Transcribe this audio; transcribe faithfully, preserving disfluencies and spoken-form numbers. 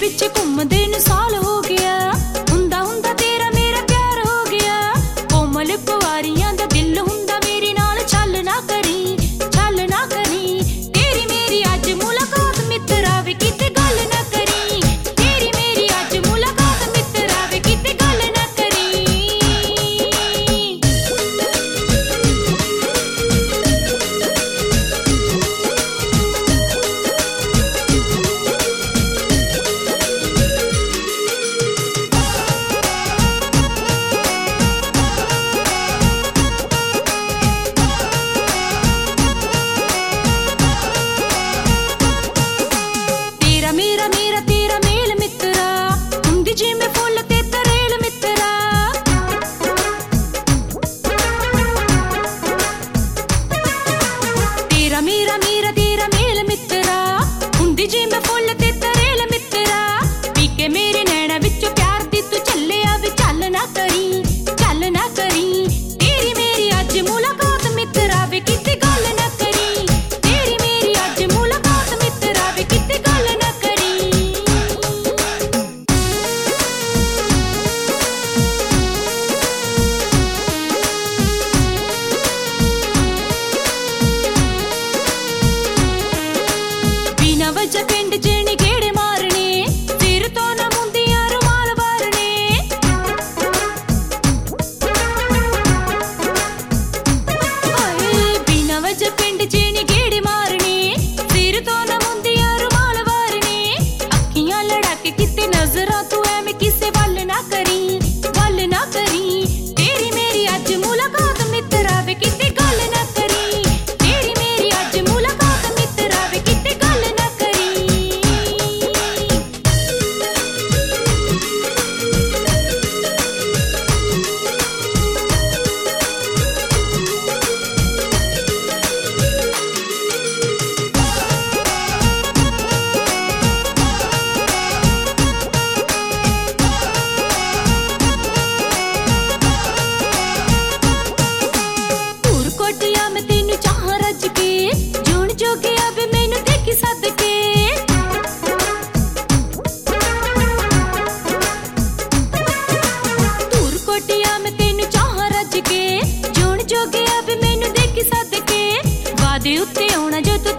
विच घुमदे न साल हो गया, हुंदा हुंदा तेरा मेरा प्यार हो गया। कोमल पवारियां दा दिल हुंदा मेरे नाल, छल ना करी छल ना करी। तेरी मेरी अज मुलाकात मित्तरा वे किते गल ना करी, तेरी मेरी अज मुलाकात मित्तरा वे किते गल ना करी। मेरा मेरा तेरा मेल मित्तरा, हुंदी जिवें फुल ते तरेल मित्तरा। तेरा मेरा मेरा तेरा मेल मित्तरा, हुंदी जिवें फुल ते तरेल मित्तरा। पी के मेरे नैना विचों प्यार दी तू चले आवे, चल ना करी चल ना करी। तेरी मेरी अज मुलाकात मित्तरा वे किते गल ना करी, तेरी मेरी अज मुलाकात मित्तरा वे किते गल ना करी। बिना वजह पिंड जेने गेड़े मारने, सिर तो ना मुंदियां रुमाल वारने। ओए बिना वजह पिंड जेने गेड़े मारने, सिर तो ना मुंदियां रुमाल वारने। अखियां लड़ा के किते नजरां तू ऐवें किसे वल ना करी वल ना करी। तेरी मेरी अज मुलाकात मित्तरा वे किते गल ना करी, तेरी मेरी अज मुलाकात मित्तरा वे किते गल ना करी। दूर कोटिया मैं तेनू चाहां रज के, जून जोगे अब मैनू देखी सदके। दूर कोटिया मैं तेनू चाहां रज के, जून जोगे अब मैनू देखी सदके। वादे उत्ते आउणा जो तू